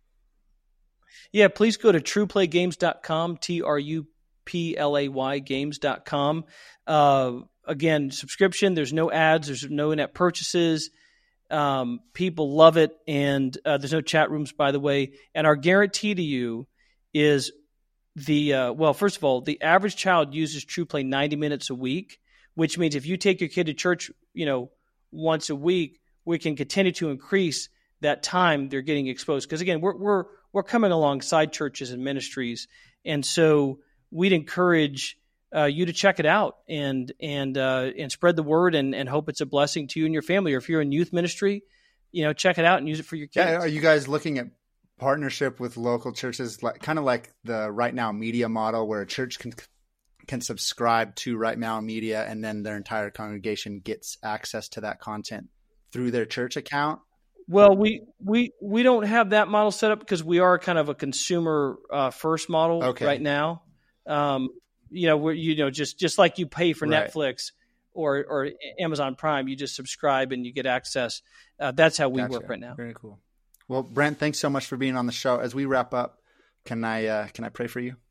Speaker 3: Yeah, please go to true play games dot com, T R U P L A Y games dot com. Uh, again, subscription, there's no ads, there's no in-app purchases. Um, people love it, and uh, there's no chat rooms, by the way. And our guarantee to you is the, uh, well, first of all, the average child uses TruePlay ninety minutes a week, which means if you take your kid to church, you know, once a week, we can continue to increase that time they're getting exposed. Because again, we're we're we're coming alongside churches and ministries, and so we'd encourage uh, you to check it out and and uh, and spread the word and, and hope it's a blessing to you and your family. Or if you're in youth ministry, you know, check it out and use it for your kids.
Speaker 2: Yeah, are you guys looking at partnership with local churches, like kind of like the Right Now Media model, where a church can can subscribe to Right Now Media and then their entire congregation gets access to that content through their church account?
Speaker 3: Well, we we we don't have that model set up because we are kind of a consumer uh, first model
Speaker 2: okay.
Speaker 3: right now. Um, you know, we're you know just just like you pay for
Speaker 2: right.
Speaker 3: Netflix or or Amazon Prime, you just subscribe and you get access. Uh, that's how we
Speaker 2: gotcha.
Speaker 3: work right now.
Speaker 2: Very cool. Well, Brent, thanks so much for being on the show. As we wrap up, can I uh, can I pray for you?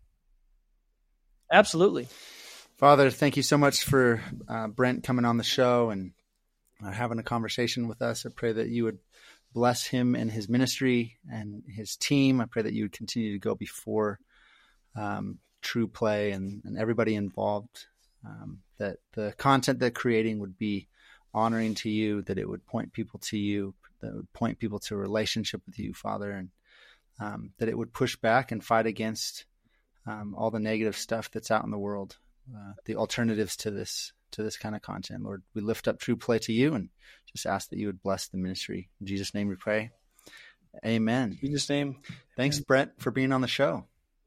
Speaker 3: Absolutely.
Speaker 2: Father, thank you so much for uh, Brent coming on the show and uh, having a conversation with us. I pray that you would bless him and his ministry and his team. I pray that you would continue to go before um, True Play and, and everybody involved, um, that the content they're creating would be honoring to you, that it would point people to you, that would point people to a relationship with you, Father, and um, that it would push back and fight against um, all the negative stuff that's out in the world, uh, the alternatives to this to this kind of content. Lord, we lift up True Play to you and just ask that you would bless the ministry. In Jesus' name we pray. Amen.
Speaker 3: In Jesus' name.
Speaker 2: Thanks,
Speaker 3: Amen.
Speaker 2: Brent, for being on the show.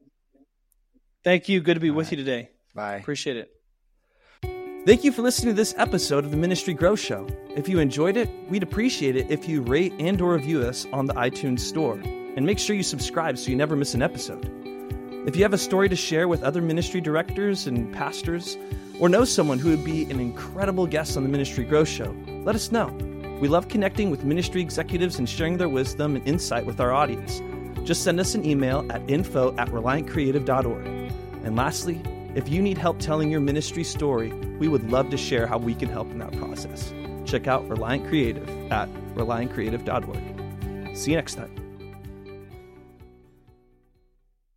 Speaker 3: Thank you. Good to be
Speaker 2: all
Speaker 3: with
Speaker 2: right.
Speaker 3: you today.
Speaker 2: Bye.
Speaker 3: Appreciate it.
Speaker 1: Thank you for listening to this episode of the Ministry Grow Show. If you enjoyed it, we'd appreciate it if you rate and or review us on the iTunes store. And make sure you subscribe so you never miss an episode. If you have a story to share with other ministry directors and pastors, or know someone who would be an incredible guest on the Ministry Grow Show, let us know. We love connecting with ministry executives and sharing their wisdom and insight with our audience. just send us an email at info at reliant creative dot org. And lastly, if you need help telling your ministry story, we would love to share how we can help in that process. Check out Reliant Creative at reliant creative dot org. See you next time.